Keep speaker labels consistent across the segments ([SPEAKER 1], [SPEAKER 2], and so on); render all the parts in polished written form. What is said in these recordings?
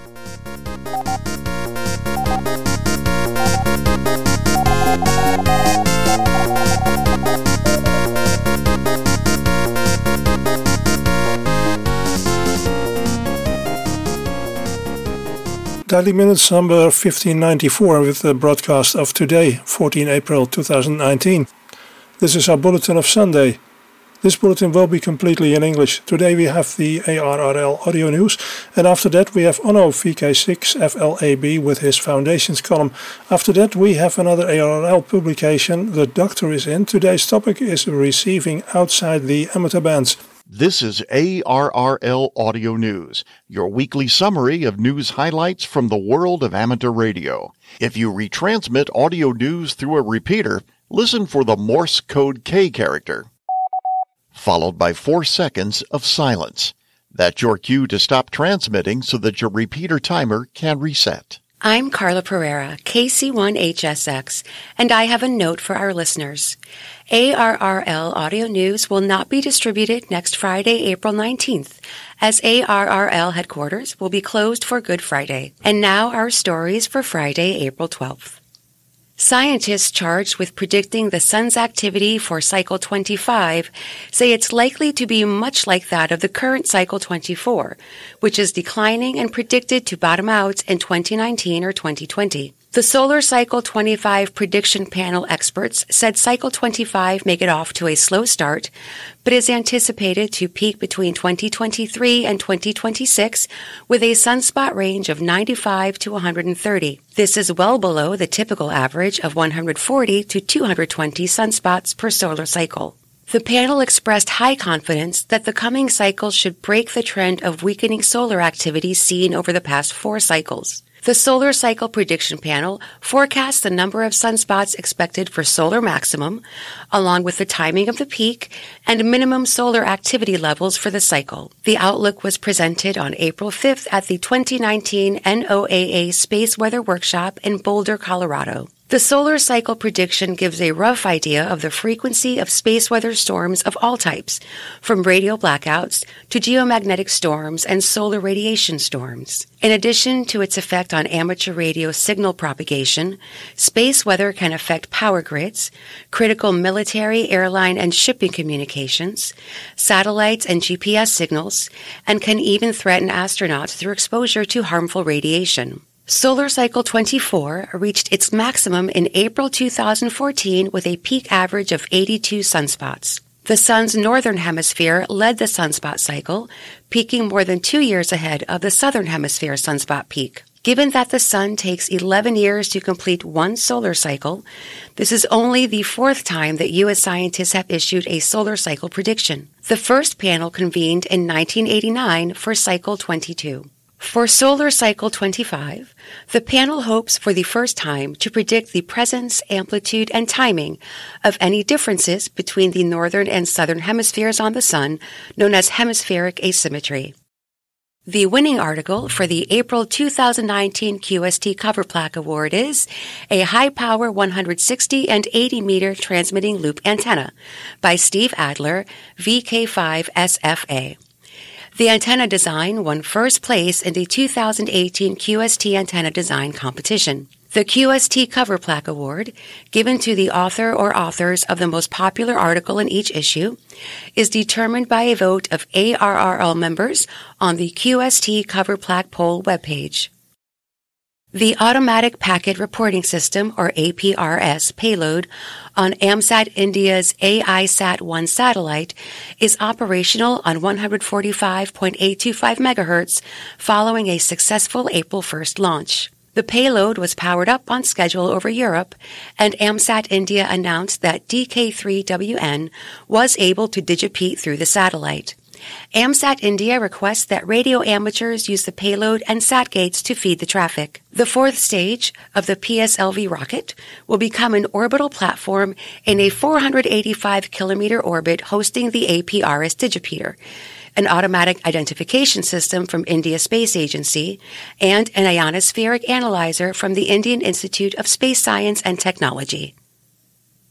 [SPEAKER 1] Daily Minutes number 1594 with the broadcast of today, 14 April 2019. This is our bulletin of Sunday. This bulletin will be completely in English. Today we have the ARRL audio news, and after that we have Onno VK6 FLAB with his Foundations column. After that we have another ARRL publication, The Doctor is In. Today's topic is receiving outside the amateur bands.
[SPEAKER 2] This is ARRL Audio News, your weekly summary of news highlights from the world of amateur radio. If you retransmit audio news through a repeater, listen for the Morse code K character, followed by 4 seconds of silence. That's your cue to stop transmitting so that your repeater timer can reset.
[SPEAKER 3] I'm Carla Pereira, KC1HSX, and I have a note for our listeners. ARRL Audio News will not be distributed next Friday, April 19th, as ARRL headquarters will be closed for Good Friday. And now our stories for Friday, April 12th. Scientists charged with predicting the sun's activity for cycle 25 say it's likely to be much like that of the current cycle 24, which is declining and predicted to bottom out in 2019 or 2020. The Solar Cycle 25 prediction panel experts said cycle 25 may get off to a slow start, but is anticipated to peak between 2023 and 2026 with a sunspot range of 95 to 130. This is well below the typical average of 140 to 220 sunspots per solar cycle. The panel expressed high confidence that the coming cycle should break the trend of weakening solar activity seen over the past 4 cycles. The Solar Cycle Prediction Panel forecasts the number of sunspots expected for solar maximum, along with the timing of the peak and minimum solar activity levels for the cycle. The outlook was presented on April 5th at the 2019 NOAA Space Weather Workshop in Boulder, Colorado. The solar cycle prediction gives a rough idea of the frequency of space weather storms of all types, from radio blackouts to geomagnetic storms and solar radiation storms. In addition to its effect on amateur radio signal propagation, space weather can affect power grids, critical military, airline, and shipping communications, satellites and GPS signals, and can even threaten astronauts through exposure to harmful radiation. Solar Cycle 24 reached its maximum in April 2014 with a peak average of 82 sunspots. The Sun's northern hemisphere led the sunspot cycle, peaking more than 2 years ahead of the southern hemisphere sunspot peak. Given that the Sun takes 11 years to complete one solar cycle, this is only the 4th time that U.S. scientists have issued a solar cycle prediction. The first panel convened in 1989 for Cycle 22. For Solar Cycle 25, the panel hopes for the first time to predict the presence, amplitude, and timing of any differences between the northern and southern hemispheres on the Sun, known as hemispheric asymmetry. The winning article for the April 2019 QST Cover Plaque Award is a high-power 160 and 80-meter transmitting loop antenna by Steve Adler, VK5SFA. The antenna design won first place in the 2018 QST Antenna Design Competition. The QST Cover Plaque Award, given to the author or authors of the most popular article in each issue, is determined by a vote of ARRL members on the QST Cover Plaque Poll webpage. The Automatic Packet Reporting System, or APRS, payload on AMSAT India's AISat-1 satellite is operational on 145.825 MHz following a successful April 1st launch. The payload was powered up on schedule over Europe, and AMSAT India announced that DK3WN was able to digipeat through the satellite. AMSAT India requests that radio amateurs use the payload and sat gates to feed the traffic. The 4th stage of the PSLV rocket will become an orbital platform in a 485-kilometer orbit hosting the APRS digipeater, an automatic identification system from India Space Agency, and an ionospheric analyzer from the Indian Institute of Space Science and Technology.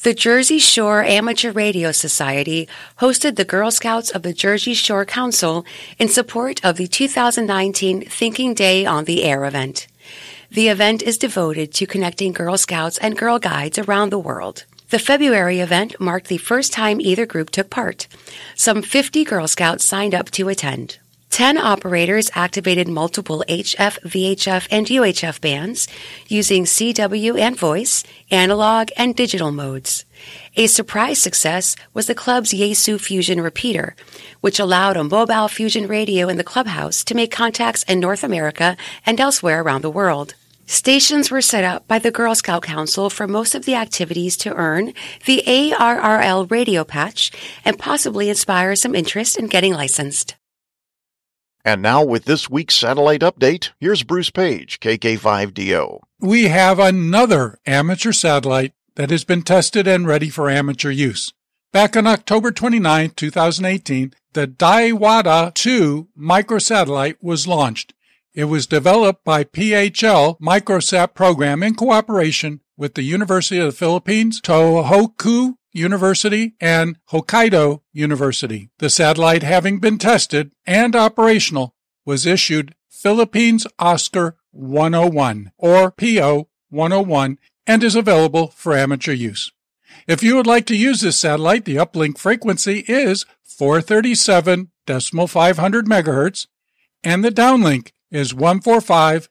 [SPEAKER 3] The Jersey Shore Amateur Radio Society hosted the Girl Scouts of the Jersey Shore Council in support of the 2019 Thinking Day on the Air event. The event is devoted to connecting Girl Scouts and Girl Guides around the world. The February event marked the first time either group took part. Some 50 Girl Scouts signed up to attend. 10 operators activated multiple HF, VHF, and UHF bands using CW and voice, analog, and digital modes. A surprise success was the club's Yaesu Fusion repeater, which allowed a mobile fusion radio in the clubhouse to make contacts in North America and elsewhere around the world. Stations were set up by the Girl Scout Council for most of the activities to earn the ARRL radio patch and possibly inspire some interest in getting licensed.
[SPEAKER 2] And now with this week's satellite update, here's Bruce Page, KK5DO.
[SPEAKER 4] We have another amateur satellite that has been tested and ready for amateur use. Back on October 29, 2018, the Daiwada 2 microsatellite was launched. It was developed by PHL Microsat program in cooperation with the University of the Philippines, Tohoku University, and Hokkaido University. The satellite, having been tested and operational, was issued Philippines Oscar 101 or PO 101 and is available for amateur use. If you would like to use this satellite, the uplink frequency is 437.500 MHz and the downlink is 145.900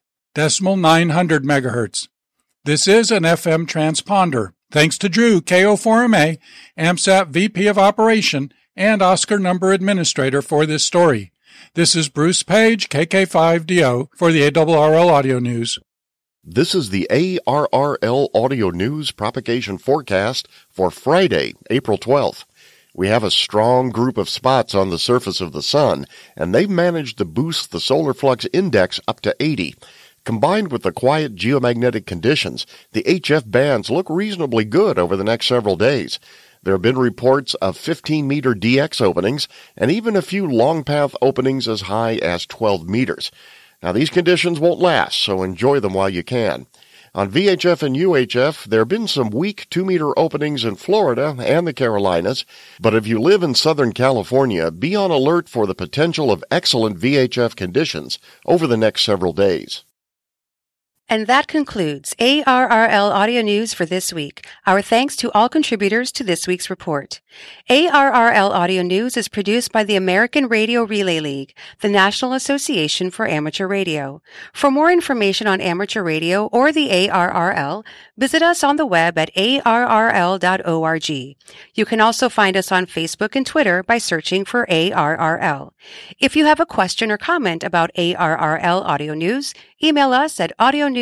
[SPEAKER 4] MHz. This is an FM transponder. Thanks to Drew, KO4MA, AMSAT VP of Operation, and Oscar Number Administrator for this story. This is Bruce Page, KK5DO, for the ARRL Audio News.
[SPEAKER 2] This is the ARRL Audio News propagation forecast for Friday, April 12th. We have a strong group of spots on the surface of the sun, and they've managed to boost the solar flux index up to 80. Combined with the quiet geomagnetic conditions, the HF bands look reasonably good over the next several days. There have been reports of 15-meter DX openings and even a few long path openings as high as 12 meters. Now, these conditions won't last, so enjoy them while you can. On VHF and UHF, there have been some weak 2-meter openings in Florida and the Carolinas, but if you live in Southern California, be on alert for the potential of excellent VHF conditions over the next several days.
[SPEAKER 3] And that concludes ARRL Audio News for this week. Our thanks to all contributors to this week's report. ARRL Audio News is produced by the American Radio Relay League, the National Association for Amateur Radio. For more information on amateur radio or the ARRL, visit us on the web at arrl.org. You can also find us on Facebook and Twitter by searching for ARRL. If you have a question or comment about ARRL Audio News, email us at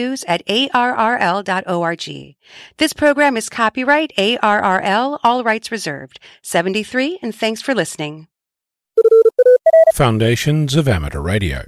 [SPEAKER 3] audionews@arrl.org. This program is copyright ARRL, all rights reserved. 73, and thanks for listening.
[SPEAKER 5] Foundations of Amateur Radio.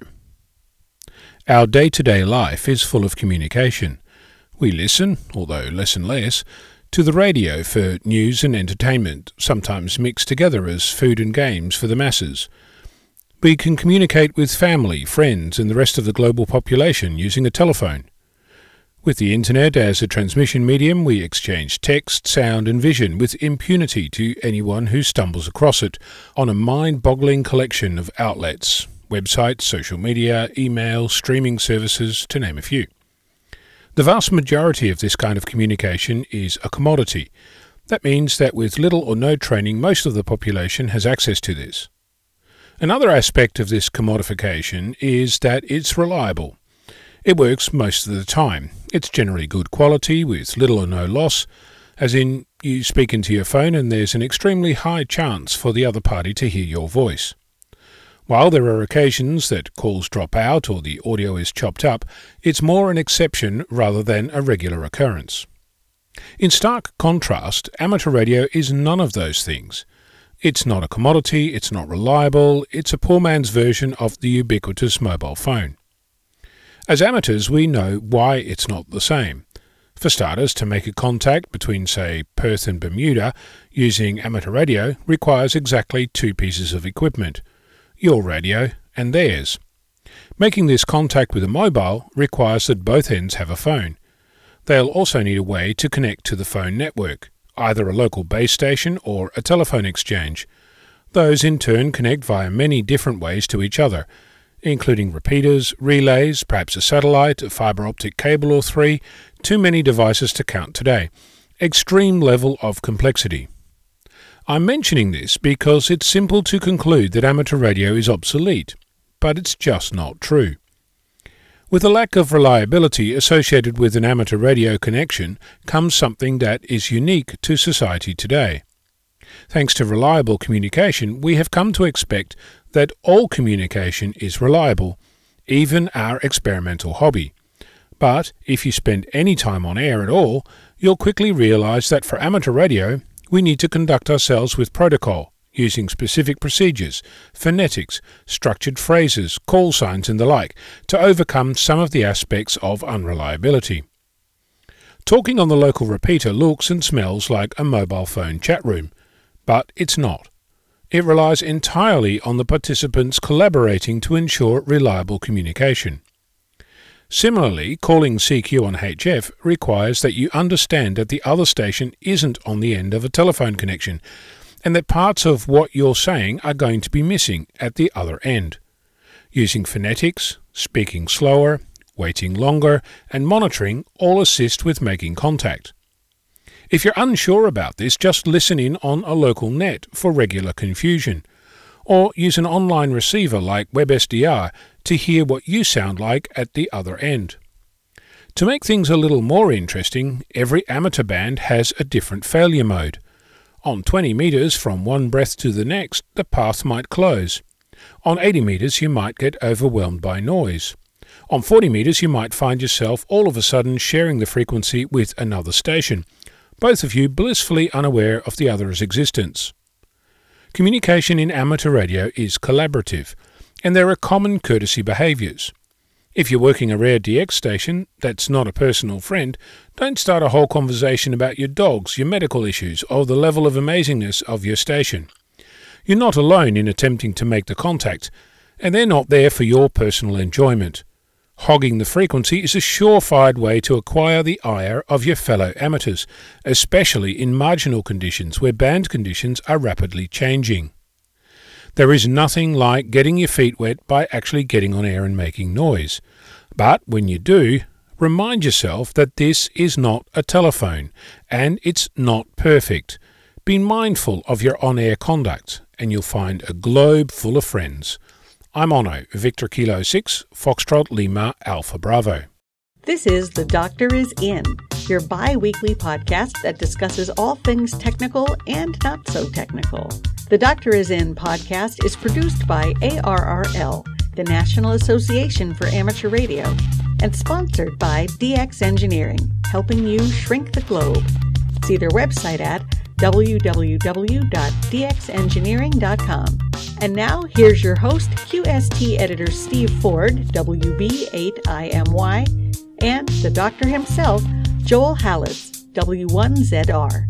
[SPEAKER 5] Our day-to-day life is full of communication. We listen, although less and less, to the radio for news and entertainment, sometimes mixed together as food and games for the masses. We can communicate with family, friends, and the rest of the global population using a telephone. With the Internet as a transmission medium, we exchange text, sound, and vision with impunity to anyone who stumbles across it on a mind-boggling collection of outlets, websites, social media, email, streaming services, to name a few. The vast majority of this kind of communication is a commodity. That means that with little or no training, most of the population has access to this. Another aspect of this commodification is that it's reliable. It works most of the time. It's generally good quality with little or no loss, as in you speak into your phone and there's an extremely high chance for the other party to hear your voice. While there are occasions that calls drop out or the audio is chopped up, it's more an exception rather than a regular occurrence. In stark contrast, amateur radio is none of those things. It's not a commodity, it's not reliable, it's a poor man's version of the ubiquitous mobile phone. As amateurs, we know why it's not the same. For starters, to make a contact between, say, Perth and Bermuda using amateur radio requires exactly two pieces of equipment, your radio and theirs. Making this contact with a mobile requires that both ends have a phone. They'll also need a way to connect to the phone network, either a local base station or a telephone exchange. Those in turn connect via many different ways to each other, including repeaters, relays, perhaps a satellite, a fiber optic cable or three, too many devices to count today. Extreme level of complexity. I'm mentioning this because it's simple to conclude that amateur radio is obsolete, but it's just not true. With a lack of reliability associated with an amateur radio connection comes something that is unique to society today. Thanks to reliable communication, we have come to expect that all communication is reliable, even our experimental hobby. But if you spend any time on air at all, you'll quickly realize that for amateur radio, we need to conduct ourselves with protocol, using specific procedures, phonetics, structured phrases, call signs and the like, to overcome some of the aspects of unreliability. Talking on the local repeater looks and smells like a mobile phone chat room, but it's not. It relies entirely on the participants collaborating to ensure reliable communication. Similarly, calling CQ on HF requires that you understand that the other station isn't on the end of a telephone connection, and that parts of what you're saying are going to be missing at the other end. Using phonetics, speaking slower, waiting longer, and monitoring all assist with making contact. If you're unsure about this, just listen in on a local net for regular confusion, or use an online receiver like WebSDR to hear what you sound like at the other end. To make things a little more interesting, every amateur band has a different failure mode. On 20 meters from one breath to the next, the path might close. On 80 meters, you might get overwhelmed by noise. On 40 meters, you might find yourself all of a sudden sharing the frequency with another station, both of you blissfully unaware of the other's existence. Communication in amateur radio is collaborative, and there are common courtesy behaviors. If you're working a rare DX station that's not a personal friend, don't start a whole conversation about your dogs, your medical issues, or the level of amazingness of your station. You're not alone in attempting to make the contact, and they're not there for your personal enjoyment. Hogging the frequency is a surefire way to acquire the ire of your fellow amateurs, especially in marginal conditions where band conditions are rapidly changing. There is nothing like getting your feet wet by actually getting on air and making noise. But when you do, remind yourself that this is not a telephone, and it's not perfect. Be mindful of your on-air conduct, and you'll find a globe full of friends. I'm Ono, Victor Kilo 6, Foxtrot Lima Alpha Bravo.
[SPEAKER 6] This is The Doctor Is In, your bi-weekly podcast that discusses all things technical and not so technical. The Doctor Is In podcast is produced by ARRL, the National Association for Amateur Radio, and sponsored by DX Engineering, helping you shrink the globe. See their website at www.dxengineering.com. And now, here's your host, QST editor Steve Ford, WB8IMY, and the doctor himself, Joel Hallis, W1ZR.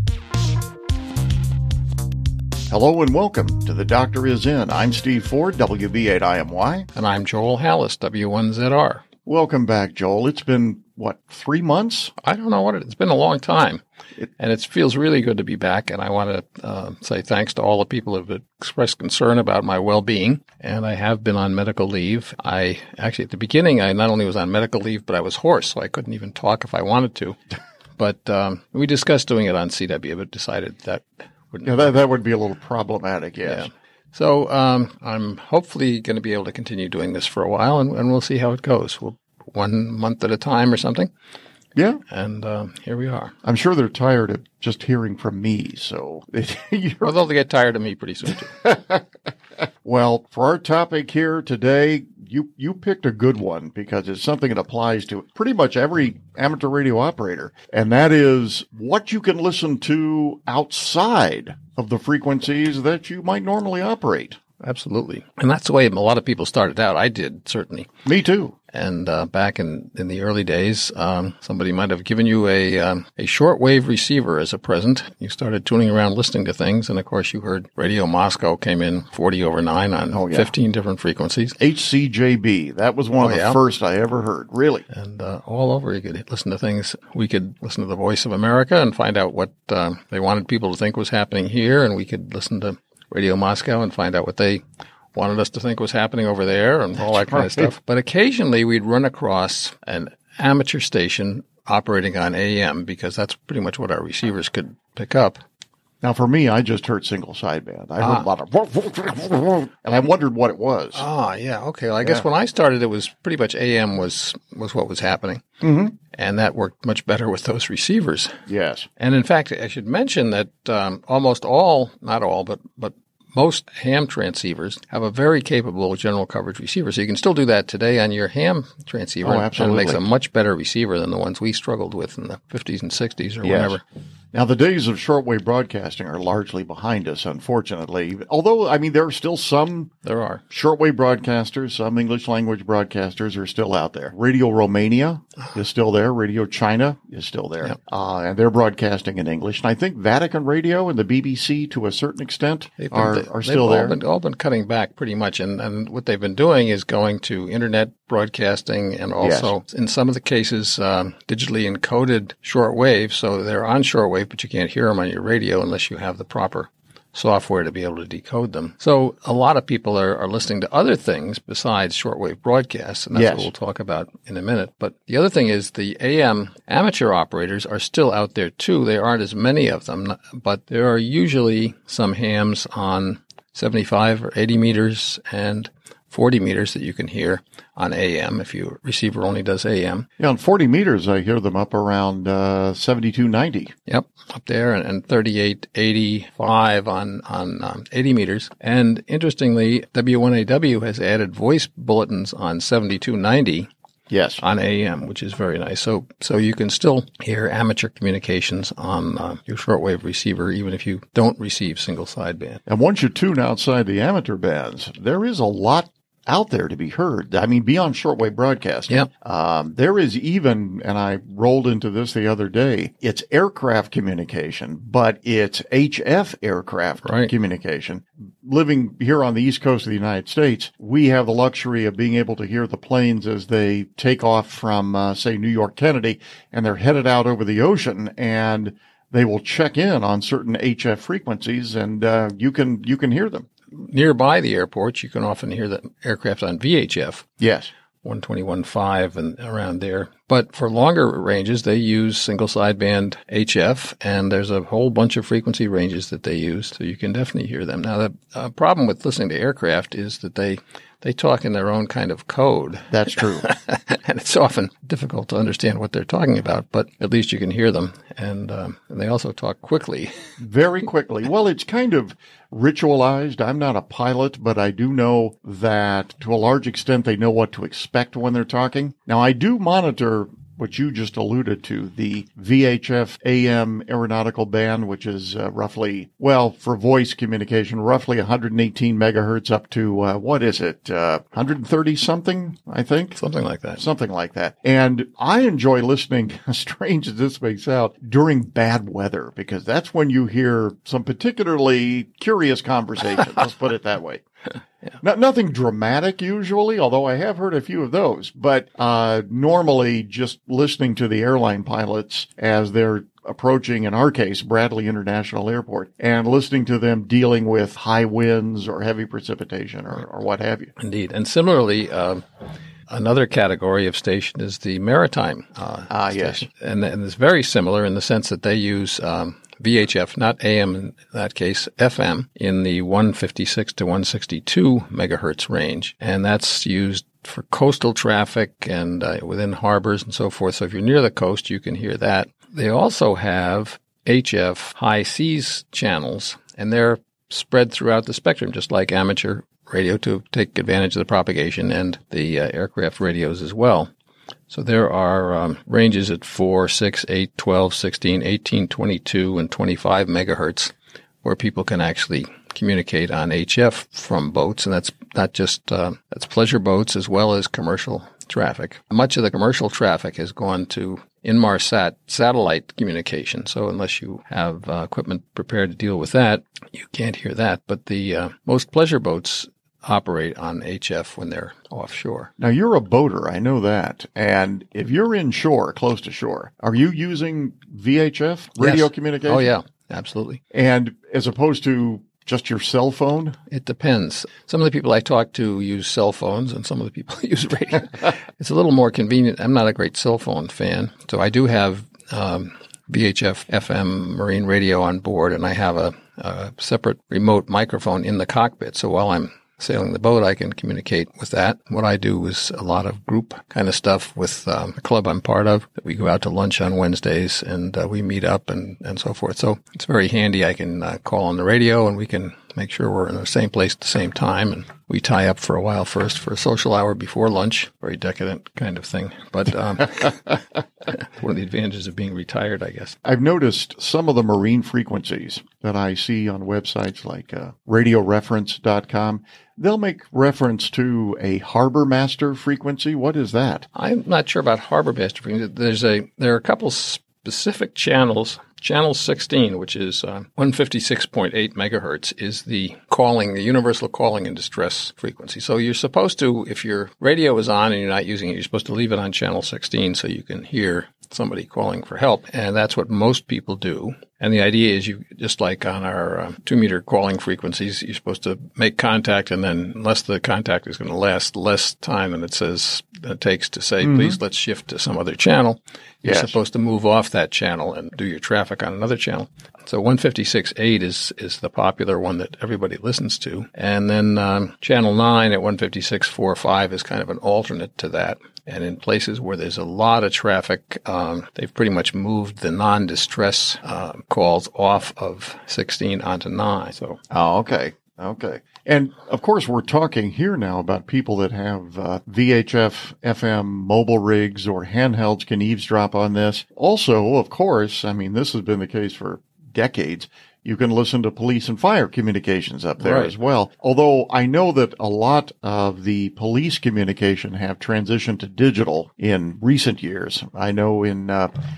[SPEAKER 2] Hello and welcome to The Doctor Is In. I'm Steve Ford, WB8IMY.
[SPEAKER 7] And I'm Joel Hallis, W1ZR.
[SPEAKER 2] Welcome back, Joel. It's been, 3 months?
[SPEAKER 7] I don't know what it's been a long time. And it feels really good to be back. And I want to say thanks to all the people who have expressed concern about my well-being. And I have been on medical leave. At the beginning, I not only was on medical leave, but I was hoarse, so I couldn't even talk if I wanted to. But we discussed doing it on CW, but decided that wouldn't.
[SPEAKER 2] Yeah, that would be a little problematic, yes.
[SPEAKER 7] Yeah. So I'm hopefully going to be able to continue doing this for a while, and we'll see how it goes. We'll 1 month at a time or something.
[SPEAKER 2] Yeah.
[SPEAKER 7] And here we are.
[SPEAKER 2] I'm sure they're tired of just hearing from me, so.
[SPEAKER 7] Well, they'll get tired of me pretty soon, too.
[SPEAKER 2] Well, for our topic here today, you picked a good one because it's something that applies to pretty much every amateur radio operator, and that is what you can listen to outside of the frequencies that you might normally operate.
[SPEAKER 7] Absolutely. And that's the way a lot of people started out. I did, certainly.
[SPEAKER 2] Me too.
[SPEAKER 7] And back in the early days, somebody might have given you a shortwave receiver as a present. You started tuning around listening to things, and of course you heard Radio Moscow came in 40 over 9 on 15 different frequencies.
[SPEAKER 2] HCJB, that was one of the first I ever heard, really.
[SPEAKER 7] And all over you could listen to things. We could listen to the Voice of America and find out what they wanted people to think was happening here, and we could listen to Radio Moscow and find out what they wanted us to think was happening over there and all that kind of stuff. But occasionally we'd run across an amateur station operating on AM because that's pretty much what our receivers could pick up.
[SPEAKER 2] Now, for me, I just heard single sideband. I heard a lot of, and I wondered what it was.
[SPEAKER 7] Yeah. Okay. Well, I guess when I started, it was pretty much AM was what was happening. Mm-hmm. And that worked much better with those receivers.
[SPEAKER 2] Yes.
[SPEAKER 7] And in fact, I should mention that almost all, not all, but most ham transceivers have a very capable general coverage receiver. So you can still do that today on your ham transceiver.
[SPEAKER 2] Oh, absolutely.
[SPEAKER 7] And it makes a much better receiver than the ones we struggled with in the 50s and 60s or whatever.
[SPEAKER 2] Now, the days of shortwave broadcasting are largely behind us, unfortunately. Although, I mean, there are still some shortwave broadcasters, some English language broadcasters are still out there. Radio Romania is still there. Radio China is still there. Yep. And they're broadcasting in English. And I think Vatican Radio and the BBC, to a certain extent, are still there.
[SPEAKER 7] They've all been cutting back pretty much. And what they've been doing is going to internet broadcasting and also, in some of the cases, digitally encoded shortwave. So they're on shortwave, but you can't hear them on your radio unless you have the proper software to be able to decode them. So a lot of people are listening to other things besides shortwave broadcasts, and that's what we'll talk about in a minute. But the other thing is the AM amateur operators are still out there too. There aren't as many of them, but there are usually some hams on 75 or 80 meters and 40 meters that you can hear on AM if your receiver only does AM.
[SPEAKER 2] Yeah, on 40 meters, I hear them up around 7290.
[SPEAKER 7] Yep, up there, and 3885 on 80 meters. And interestingly, W1AW has added voice bulletins on 7290.
[SPEAKER 2] Yes.
[SPEAKER 7] On AM, which is very nice. So you can still hear amateur communications on your shortwave receiver, even if you don't receive single sideband.
[SPEAKER 2] And once you tune outside the amateur bands, there is a lot out there to be heard. I mean, beyond shortwave broadcasting.
[SPEAKER 7] Yep.
[SPEAKER 2] There is even, and I rolled into this the other day, it's aircraft communication, but it's HF aircraft communication. Living here on the East Coast of the United States, we have the luxury of being able to hear the planes as they take off from, say, New York Kennedy, and they're headed out over the ocean, and they will check in on certain HF frequencies, and you can hear them.
[SPEAKER 7] Nearby the airports, you can often hear the aircraft on VHF.
[SPEAKER 2] Yes.
[SPEAKER 7] 121.5 and around there. But for longer ranges, they use single sideband HF, and there's a whole bunch of frequency ranges that they use, so you can definitely hear them. Now, the problem with listening to aircraft is that they talk in their own kind of code.
[SPEAKER 2] That's true.
[SPEAKER 7] And it's often difficult to understand what they're talking about, but at least you can hear them. And they also talk quickly.
[SPEAKER 2] Very quickly. Well, it's kind of ritualized. I'm not a pilot, but I do know that to a large extent they know what to expect when they're talking. Now, I do monitor what you just alluded to, the VHF AM aeronautical band, which is roughly, well, for voice communication, roughly 118 megahertz up to, 130 something, I think?
[SPEAKER 7] Something like that.
[SPEAKER 2] Something like that. And I enjoy listening, as strange as this may sound, during bad weather, because that's when you hear some particularly curious conversations. Let's put it that way. Yeah. Nothing dramatic usually, although I have heard a few of those, but normally just listening to the airline pilots as they're approaching, in our case, Bradley International Airport, and listening to them dealing with high winds or heavy precipitation or what have you.
[SPEAKER 7] Indeed. And similarly, another category of station is the maritime station.
[SPEAKER 2] Yes.
[SPEAKER 7] And it's very similar in the sense that they use VHF, not AM in that case, FM, in the 156 to 162 megahertz range. And that's used for coastal traffic and within harbors and so forth. So if you're near the coast, you can hear that. They also have HF high seas channels, and they're spread throughout the spectrum, just like amateur radio to take advantage of the propagation, and the aircraft radios as well. So there are ranges at 4, 6, 8, 12, 16, 18, 22, and 25 megahertz where people can actually communicate on HF from boats. And that's not just that's pleasure boats as well as commercial traffic. Much of the commercial traffic has gone to Inmarsat satellite communication. So unless you have equipment prepared to deal with that, you can't hear that. But the most pleasure boats operate on HF when they're offshore.
[SPEAKER 2] Now, you're a boater, I know that. And if you're inshore, close to shore, are you using VHF radio communication?
[SPEAKER 7] Oh, yeah, absolutely.
[SPEAKER 2] And as opposed to just your cell phone?
[SPEAKER 7] It depends. Some of the people I talk to use cell phones, and some of the people use radio. It's a little more convenient. I'm not a great cell phone fan, so I do have VHF FM marine radio on board, and I have a separate remote microphone in the cockpit. So while I'm sailing the boat, I can communicate with that. What I do is a lot of group kind of stuff with a club I'm part of. We go out to lunch on Wednesdays, and we meet up and so forth. So it's very handy. I can call on the radio, and we can make sure we're in the same place at the same time. And we tie up for a while first for a social hour before lunch. Very decadent kind of thing. But one of the advantages of being retired, I guess.
[SPEAKER 2] I've noticed some of the marine frequencies that I see on websites like radioreference.com. They'll make reference to a Harbor Master frequency. What is that?
[SPEAKER 7] I'm not sure about Harbor Master frequency. There are a couple specific channels. Channel 16, which is 156.8 megahertz, is the universal calling and distress frequency. So you're supposed to, if your radio is on and you're not using it, you're supposed to leave it on channel 16 so you can hear somebody calling for help. And that's what most people do. And the idea is, you just like on our 2-meter calling frequencies, you're supposed to make contact, and then unless the contact is going to last less time than it takes to say, please, let's shift to some other channel, you're supposed to move off that channel and do your traffic on another channel. So 156.8 is the popular one that everybody listens to. And then channel 9 at 156.45 is kind of an alternate to that. And in places where there's a lot of traffic, they've pretty much moved the non-distress calls off of 16 onto 9. So,
[SPEAKER 2] okay. And of course, we're talking here now about people that have VHF FM mobile rigs or handhelds can eavesdrop on this. Also, of course, I mean, this has been the case for decades. You can listen to police and fire communications up there as well. Although I know that a lot of the police communication have transitioned to digital in recent years. I know in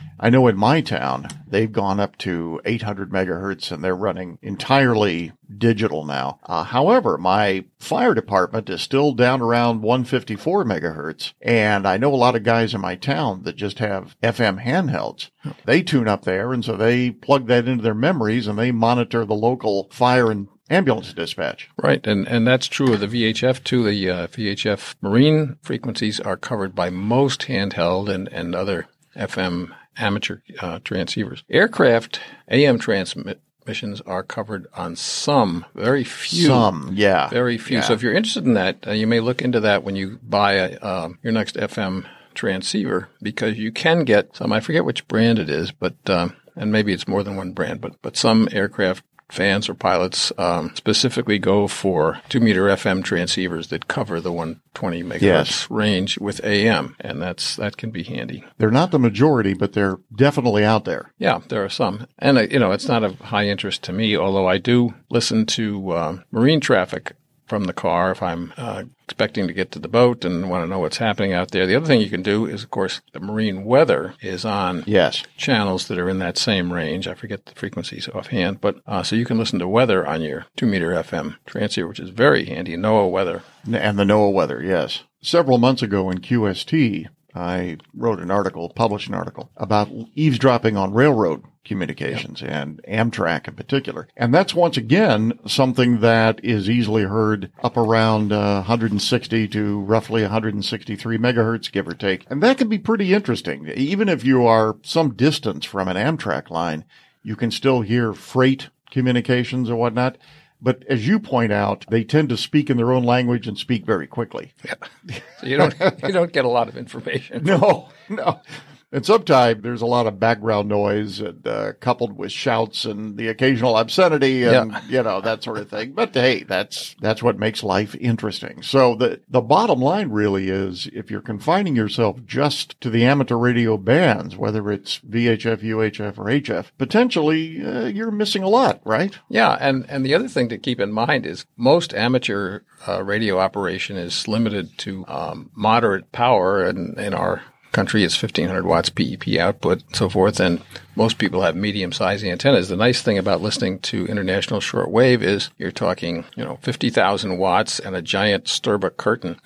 [SPEAKER 2] my town, they've gone up to 800 megahertz and they're running entirely digital now. However, my fire department is still down around 154 megahertz. And I know a lot of guys in my town that just have FM handhelds. They tune up there, and so they plug that into their memories and they monitor the local fire and ambulance dispatch.
[SPEAKER 7] Right. And that's true of the VHF too. The VHF marine frequencies are covered by most handheld and other FM amateur transceivers. Aircraft AM transmissions are covered on some, very few. Very few.
[SPEAKER 2] Yeah.
[SPEAKER 7] So if you're interested in that, you may look into that when you buy your next FM transceiver, because you can get some, I forget which brand it is, but and maybe it's more than one brand, but some aircraft fans or pilots specifically go for 2-meter FM transceivers that cover the 120 megahertz range with AM, and that can be handy.
[SPEAKER 2] They're not the majority, but they're definitely out there.
[SPEAKER 7] Yeah, there are some. And, it's not of high interest to me, although I do listen to marine traffic from the car if I'm expecting to get to the boat and want to know what's happening out there. The other thing you can do is, of course, the marine weather is on channels that are in that same range. I forget the frequencies offhand, but so you can listen to weather on your 2-meter FM transceiver, which is very handy. NOAA weather.
[SPEAKER 2] And the NOAA weather, yes. Several months ago in QST, I published an article about eavesdropping on railroad communications and Amtrak in particular. And that's once again something that is easily heard up around 160 to roughly 163 megahertz, give or take. And that can be pretty interesting. Even if you are some distance from an Amtrak line, you can still hear freight communications and whatnot. But as you point out, they tend to speak in their own language and speak very quickly.
[SPEAKER 7] Yeah. So you don't get a lot of information.
[SPEAKER 2] No. And sometimes there's a lot of background noise and coupled with shouts and the occasional obscenity and, that sort of thing. But hey, that's what makes life interesting. So the bottom line really is if you're confining yourself just to the amateur radio bands, whether it's VHF, UHF, or HF, potentially you're missing a lot, right?
[SPEAKER 7] Yeah. And the other thing to keep in mind is most amateur radio operation is limited to moderate power, and in our country it's 1500 watts PEP output and so forth, and most people have medium-sized antennas. The nice thing about listening to international shortwave is you're talking, 50,000 watts and a giant Sturba curtain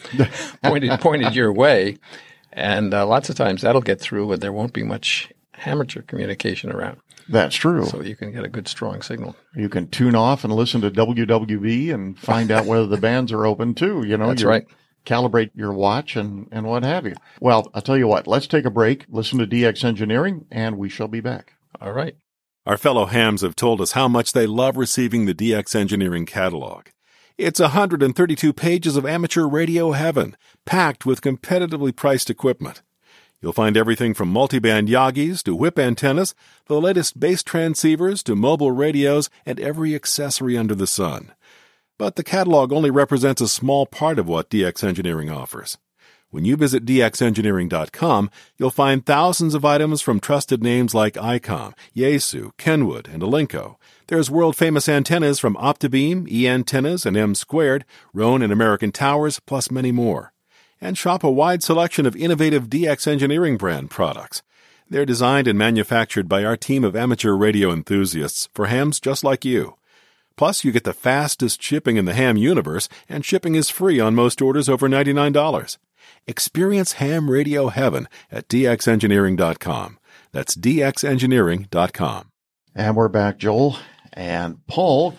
[SPEAKER 7] pointed your way, and lots of times that'll get through and there won't be much amateur communication around.
[SPEAKER 2] That's true.
[SPEAKER 7] So you can get a good, strong signal.
[SPEAKER 2] You can tune off and listen to WWV and find out whether the bands are open too.
[SPEAKER 7] That's right.
[SPEAKER 2] Calibrate your watch and what have you. Well, I'll tell you what, let's take a break, listen to DX Engineering, and we shall be back.
[SPEAKER 7] All right.
[SPEAKER 8] Our fellow hams have told us how much they love receiving the DX Engineering catalog. It's 132 pages of amateur radio heaven, packed with competitively priced equipment. You'll find everything from multiband Yagis to whip antennas, the latest bass transceivers to mobile radios, and every accessory under the sun. But the catalog only represents a small part of what DX Engineering offers. When you visit dxengineering.com, you'll find thousands of items from trusted names like ICOM, Yaesu, Kenwood, and Alinco. There's world-famous antennas from Optibeam, E-Antennas, and M-Squared, Roan and American Towers, plus many more. And shop a wide selection of innovative DX Engineering brand products. They're designed and manufactured by our team of amateur radio enthusiasts for hams just like you. Plus, you get the fastest shipping in the ham universe, and shipping is free on most orders over $99. Experience ham radio heaven at dxengineering.com. That's dxengineering.com.
[SPEAKER 2] And we're back, Joel. And Paul,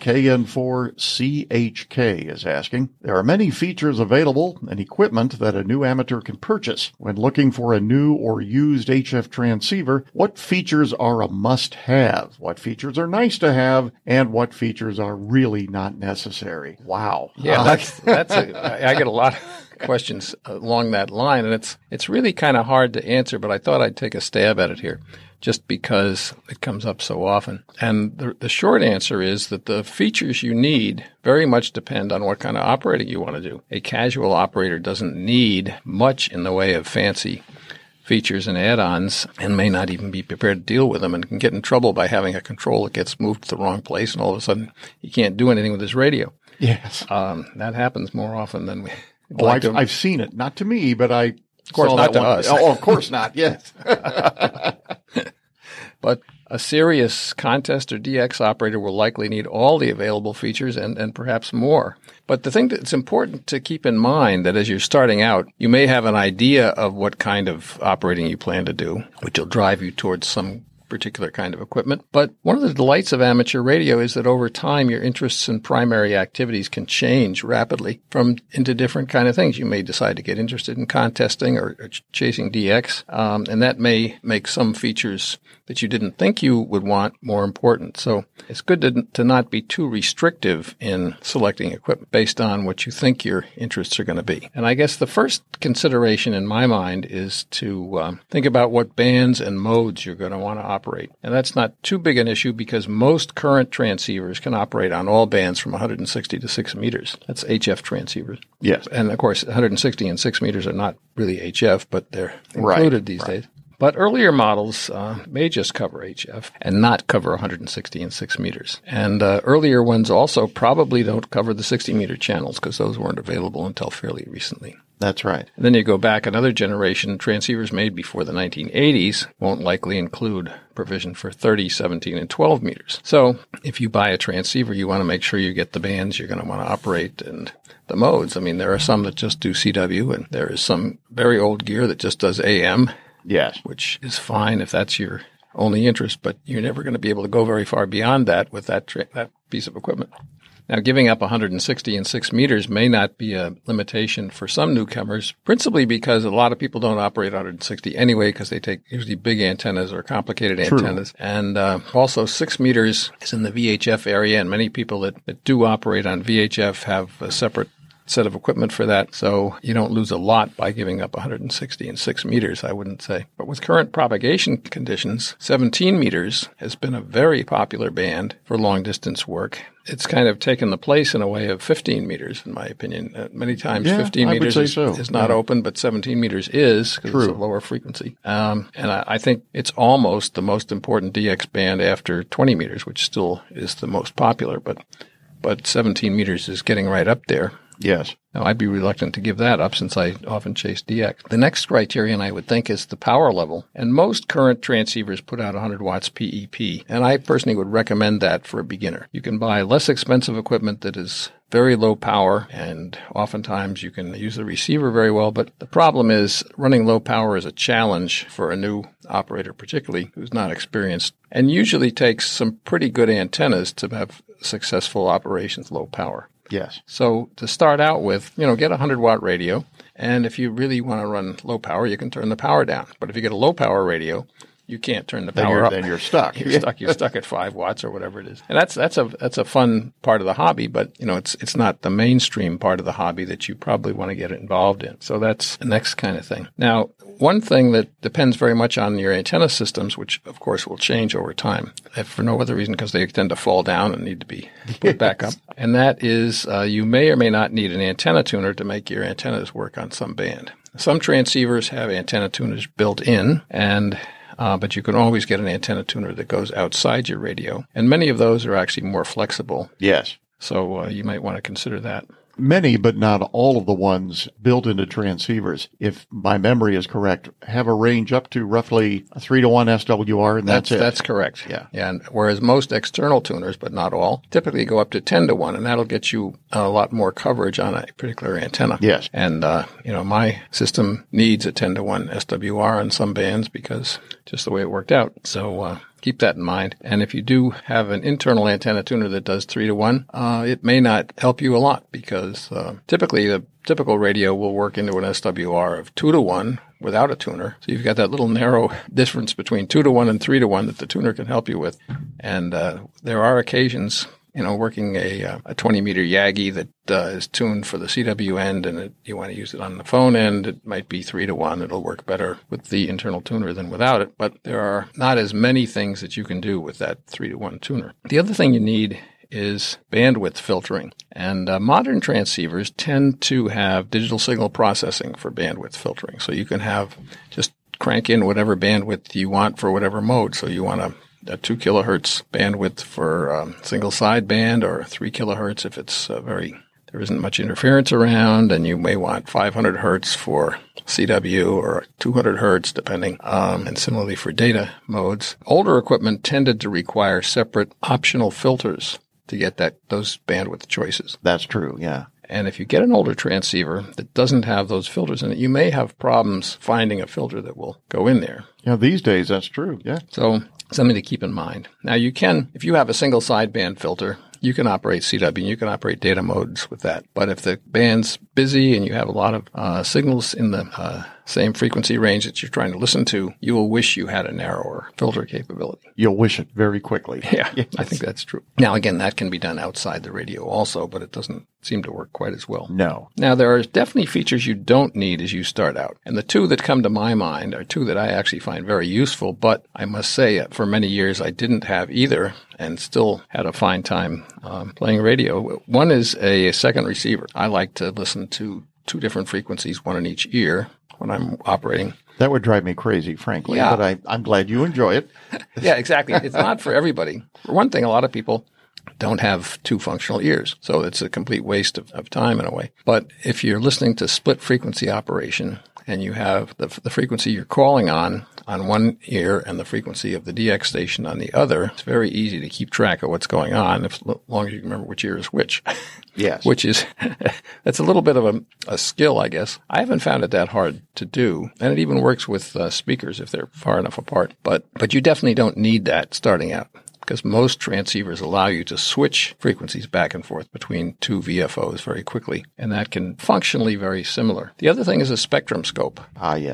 [SPEAKER 2] KN4CHK, is asking, there are many features available and equipment that a new amateur can purchase. When looking for a new or used HF transceiver, what features are a must-have? What features are nice to have? And what features are really not necessary? Wow.
[SPEAKER 7] Yeah, I get a lot of questions along that line, and it's really kind of hard to answer, but I thought I'd take a stab at it here, just because it comes up so often. And the short answer is that the features you need very much depend on what kind of operating you want to do. A casual operator doesn't need much in the way of fancy features and add-ons and may not even be prepared to deal with them and can get in trouble by having a control that gets moved to the wrong place and all of a sudden you can't do anything with his radio.
[SPEAKER 2] Yes.
[SPEAKER 7] That happens more often than we
[SPEAKER 2] I've seen it. Not to me, but I...
[SPEAKER 7] Of course, not to us.
[SPEAKER 2] Oh, of course not. Yes.
[SPEAKER 7] But a serious contest or DX operator will likely need all the available features and perhaps more. But the thing that's important to keep in mind that as you're starting out, you may have an idea of what kind of operating you plan to do, which will drive you towards some particular kind of equipment. But one of the delights of amateur radio is that over time, your interests and primary activities can change rapidly into different kind of things. You may decide to get interested in contesting or chasing DX, and that may make some features that you didn't think you would want more important. So it's good to not be too restrictive in selecting equipment based on what you think your interests are going to be. And I guess the first consideration in my mind is to think about what bands and modes you're going to want to operate. And that's not too big an issue because most current transceivers can operate on all bands from 160 to 6 meters. That's HF transceivers.
[SPEAKER 2] Yes.
[SPEAKER 7] And of course, 160 and 6 meters are not really HF, but they're included these days. But earlier models may just cover HF and not cover 160 and 6 meters. And earlier ones also probably don't cover the 60-meter channels because those weren't available until fairly recently.
[SPEAKER 2] That's right.
[SPEAKER 7] And then you go back another generation, transceivers made before the 1980s won't likely include provision for 30, 17, and 12 meters. So if you buy a transceiver, you want to make sure you get the bands you're going to want to operate and the modes. I mean, there are some that just do CW, and there is some very old gear that just does AM.
[SPEAKER 2] Yes.
[SPEAKER 7] Which is fine if that's your only interest, but you're never going to be able to go very far beyond that with that piece of equipment. Now, giving up 160 and 6 meters may not be a limitation for some newcomers, principally because a lot of people don't operate 160 anyway because they take usually big antennas or complicated antennas. And also 6 meters is in the VHF area, and many people that do operate on VHF have a separate set of equipment for that. So you don't lose a lot by giving up 160 and 6 meters, I wouldn't say. But with current propagation conditions, 17 meters has been a very popular band for long-distance work. It's kind of taken the place in a way of 15 meters, in my opinion. Many times 15 meters is not open, but 17 meters is because it's a lower frequency. And I think it's almost the most important DX band after 20 meters, which still is the most popular, but 17 meters is getting right up there.
[SPEAKER 2] Yes.
[SPEAKER 7] Now, I'd be reluctant to give that up since I often chase DX. The next criterion, I would think, is the power level. And most current transceivers put out 100 watts PEP. And I personally would recommend that for a beginner. You can buy less expensive equipment that is very low power, and oftentimes you can use the receiver very well. But the problem is running low power is a challenge for a new operator, particularly who's not experienced, and usually takes some pretty good antennas to have successful operations low power.
[SPEAKER 2] Yes.
[SPEAKER 7] So to start out with, get a 100-watt radio, and if you really want to run low power, you can turn the power down. But if you get a low-power radio, you can't turn the power up.
[SPEAKER 2] Then you're stuck.
[SPEAKER 7] You're stuck at 5 watts or whatever it is. And that's a fun part of the hobby, but it's not the mainstream part of the hobby that you probably want to get involved in. So that's the next kind of thing. Now, one thing that depends very much on your antenna systems, which of course will change over time, if for no other reason because they tend to fall down and need to be put back up. And that is you may or may not need an antenna tuner to make your antennas work on some band. Some transceivers have antenna tuners built in, but you can always get an antenna tuner that goes outside your radio. And many of those are actually more flexible.
[SPEAKER 2] Yes.
[SPEAKER 7] So you might want to consider that.
[SPEAKER 2] Many, but not all of the ones built into transceivers, if my memory is correct, have a range up to roughly a 3-to-1 SWR, and that's it.
[SPEAKER 7] That's correct.
[SPEAKER 2] Yeah.
[SPEAKER 7] And whereas most external tuners, but not all, typically go up to 10-to-1, and that'll get you a lot more coverage on a particular antenna.
[SPEAKER 2] Yes.
[SPEAKER 7] And, my system needs a 10-to-1 SWR on some bands because just the way it worked out. So, keep that in mind. And if you do have an internal antenna tuner that does 3-to-1, it may not help you a lot because typically the typical radio will work into an SWR of 2-to-1 without a tuner. So you've got that little narrow difference between 2-to-1 and 3-to-1 that the tuner can help you with. And there are occasions, working a 20-meter Yagi that is tuned for the CW end and you want to use it on the phone end, it might be 3-to-1. It'll work better with the internal tuner than without it. But there are not as many things that you can do with that 3-to-1 tuner. The other thing you need is bandwidth filtering. And modern transceivers tend to have digital signal processing for bandwidth filtering. So you can just crank in whatever bandwidth you want for whatever mode. So you want a 2 kilohertz bandwidth for single sideband, or 3 kilohertz if it's there isn't much interference around, and you may want 500 hertz for CW or 200 hertz depending, and similarly for data modes. Older equipment tended to require separate optional filters to get those bandwidth choices.
[SPEAKER 2] That's true, yeah.
[SPEAKER 7] And if you get an older transceiver that doesn't have those filters in it, you may have problems finding a filter that will go in there.
[SPEAKER 2] Yeah, these days that's true, yeah.
[SPEAKER 7] So something to keep in mind. Now you can, if you have a single sideband filter, you can operate CW and you can operate data modes with that. But if the band's busy and you have a lot of signals in the same frequency range that you're trying to listen to, you will wish you had a narrower filter capability.
[SPEAKER 2] You'll wish it very quickly.
[SPEAKER 7] Yeah, yes. I think that's true. Now, again, that can be done outside the radio also, but it doesn't seem to work quite as well.
[SPEAKER 2] No.
[SPEAKER 7] Now, there are definitely features you don't need as you start out. And the two that come to my mind are two that I actually find very useful, but I must say for many years I didn't have either and still had a fine time playing radio. One is a second receiver. I like to listen to 2 different frequencies, one in each ear when I'm operating.
[SPEAKER 2] That would drive me crazy, frankly,
[SPEAKER 7] yeah.
[SPEAKER 2] But I'm glad you enjoy it.
[SPEAKER 7] Yeah, exactly. It's not for everybody. For one thing, a lot of people don't have 2 functional ears, so it's a complete waste of time in a way. But if you're listening to split frequency operation and you have the frequency you're calling on one ear and the frequency of the DX station on the other, it's very easy to keep track of what's going on as long as you remember which ear is which.
[SPEAKER 2] Yes.
[SPEAKER 7] Which is, that's a little bit of a skill, I guess. I haven't found it that hard to do. And it even works with speakers if they're far enough apart. But you definitely don't need that starting out, because most transceivers allow you to switch frequencies back and forth between 2 VFOs very quickly. And that can functionally very similar. The other thing is a spectrum scope.
[SPEAKER 2] Ah, yes.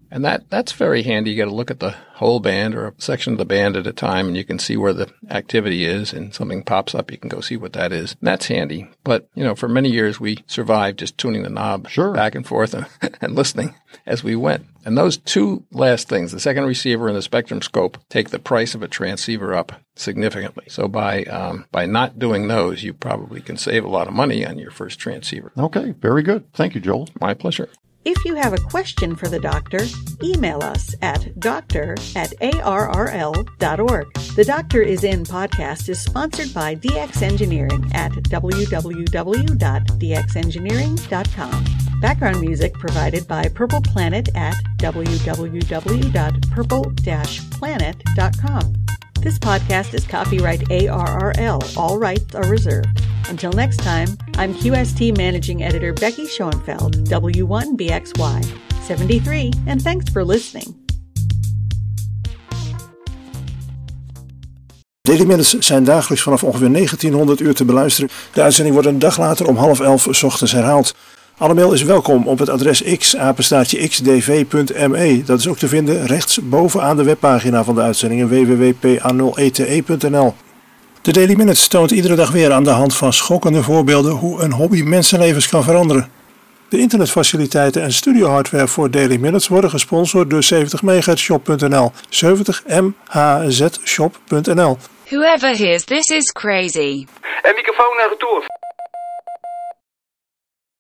[SPEAKER 7] And that's very handy. You get to look at the whole band or a section of the band at a time, and you can see where the activity is, and something pops up, you can go see what that is. And that's handy. But, for many years we survived just tuning the knob back and forth and listening as we went. And those two last things, the second receiver and the spectrum scope, take the price of a transceiver up significantly. So by not doing those, you probably can save a lot of money on your first transceiver.
[SPEAKER 2] Okay, very good. Thank you, Joel.
[SPEAKER 7] My pleasure.
[SPEAKER 6] If you have a question for the doctor, email us at doctor@arrl.org. The Doctor is In podcast is sponsored by DX Engineering at www.dxengineering.com. Background music provided by Purple Planet at www.purple-planet.com. This podcast is copyright ARRL. All rights are reserved. Until next time, I'm QST Managing Editor Becky Schoenfeld, W1BXY 73, and thanks for listening.
[SPEAKER 1] Daily Minutes zijn dagelijks vanaf ongeveer 1900 uur te beluisteren. De uitzending wordt een dag later om 10:30 's ochtends herhaald. Alle mail is welkom op het adres x@xdv.me. Dat is ook te vinden rechtsbovenaan de webpagina van de uitzendingen www.pa0ete.nl. De Daily Minutes toont iedere dag weer aan de hand van schokkende voorbeelden hoe een hobby mensenlevens kan veranderen. De internetfaciliteiten en studiohardware voor Daily Minutes worden gesponsord door 70mhzshop.nl, 70mhzshop.nl.
[SPEAKER 9] Whoever hears this is crazy.
[SPEAKER 10] En microfoon naar retour.